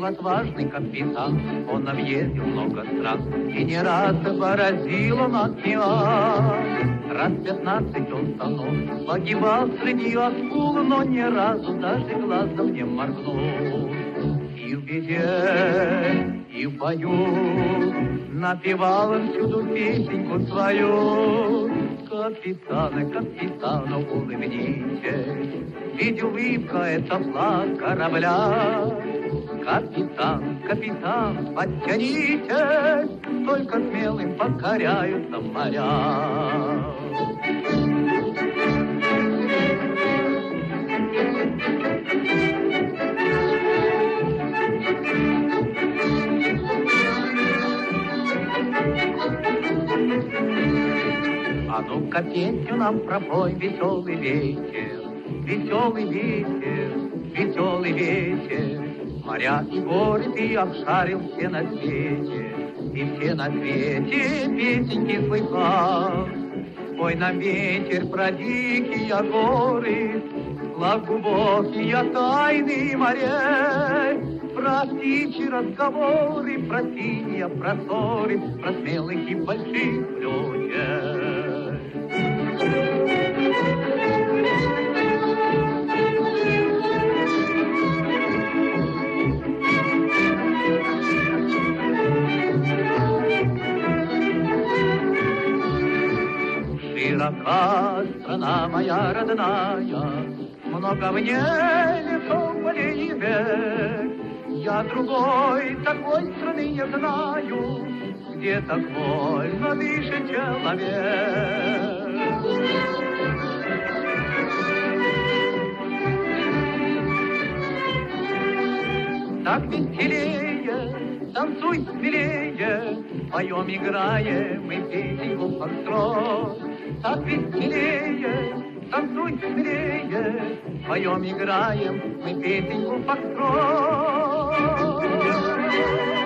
был отважный капитан, он объездил много стран, и не раз поразил он океан. Раз 15 он тонул, погибал среди акул, но ни разу даже глазом не моргнул. И в беде, и в бою напевал он всюду песенку свою. Капитаны, капитаны, улыбнитесь, ведь улыбка — это флаг корабля. Капитан, капитан, подтянитесь, только смелым покоряются моря. А ну-ка песню нам пропой, веселый ветер, веселый ветер, веселый ветер. Моря и горы ты обшарил все на свете, и все на свете песенки слыхал. Спой нам, ветер, про дикие горы, про глубокие тайны морей, про птичьи разговоры, про синие просторы, про смелых и больших людей. Широка страна моя родная, много в ней лесов, полей и рек. Я другой такой страны не знаю, где так вольно дышит человек. Так веселее, танцуй смелее, поем, играем мы песенку фокстрот. Так веселее, танцуй смелее, поем, играем мы песенку фокстрот.